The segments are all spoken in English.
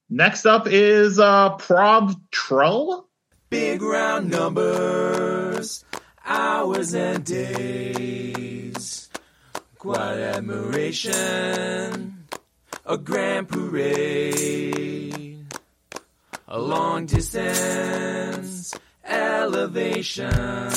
Next up is Prov Trull. Big round numbers, hours and days. Quiet admiration, a grand parade. A long distance elevation.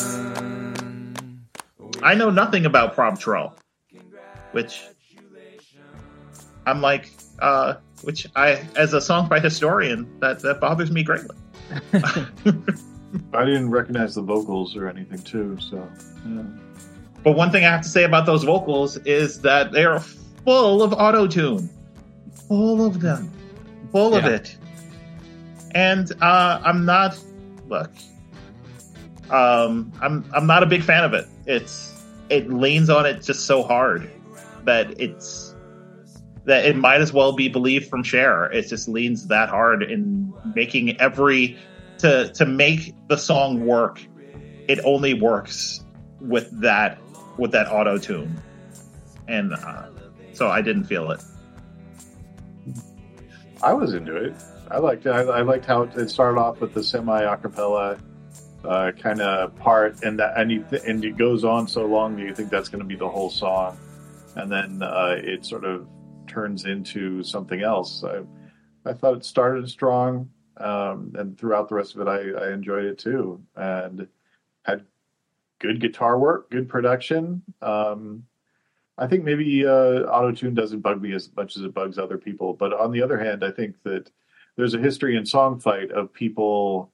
I know nothing about Prov Trull, which I'm like, which I, as a songfight historian, that bothers me greatly. I didn't recognize the vocals or anything, too. So, yeah. But one thing I have to say about those vocals is that they are full of auto-tune, full of them, full of it. And I'm not. Look, I'm not a big fan of it. It leans on it just so hard that it might as well be believed from Cher. It just leans that hard in making to make the song work. It only works with that auto tune, and so I didn't feel it. I was into it. I liked it. I liked how it started off with the semi acapella kind of part, and it goes on so long that you think that's going to be the whole song, and then it sort of turns into something else. I thought it started strong, and throughout the rest of it, I enjoyed it too, and had good guitar work, good production. I think maybe auto-tune doesn't bug me as much as it bugs other people, but on the other hand, I think that there's a history in Songfight of people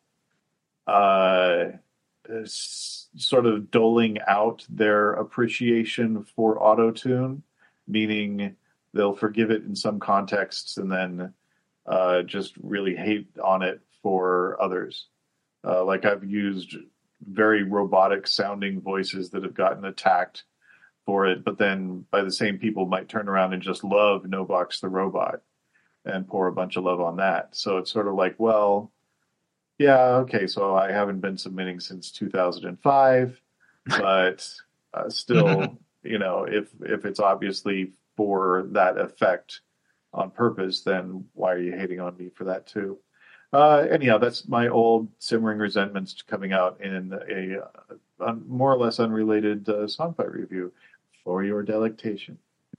sort of doling out their appreciation for auto-tune, meaning they'll forgive it in some contexts and then just really hate on it for others. Like I've used very robotic sounding voices that have gotten attacked for it, but then by the same people might turn around and just love Novox the Robot and pour a bunch of love on that. So it's sort of like, well, yeah, okay, so I haven't been submitting since 2005, but still, if it's obviously for that effect on purpose, then why are you hating on me for that too? Anyhow, that's my old simmering resentments coming out in a more or less unrelated Songfight review for your delectation.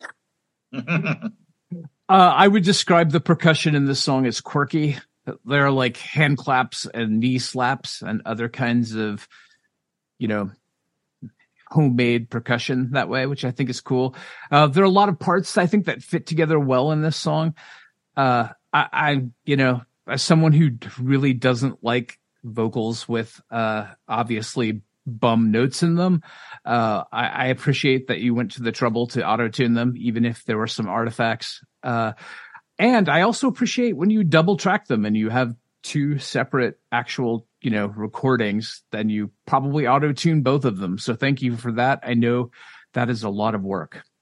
I would describe the percussion in this song as quirky. There are like hand claps and knee slaps and other kinds of, homemade percussion that way, which I think is cool. There are a lot of parts I think that fit together well in this song. I as someone who really doesn't like vocals with obviously bum notes in them, I appreciate that you went to the trouble to auto-tune them, even if there were some artifacts. And I also appreciate when you double track them and you have two separate actual, recordings, then you probably auto-tune both of them. So thank you for that. I know that is a lot of work.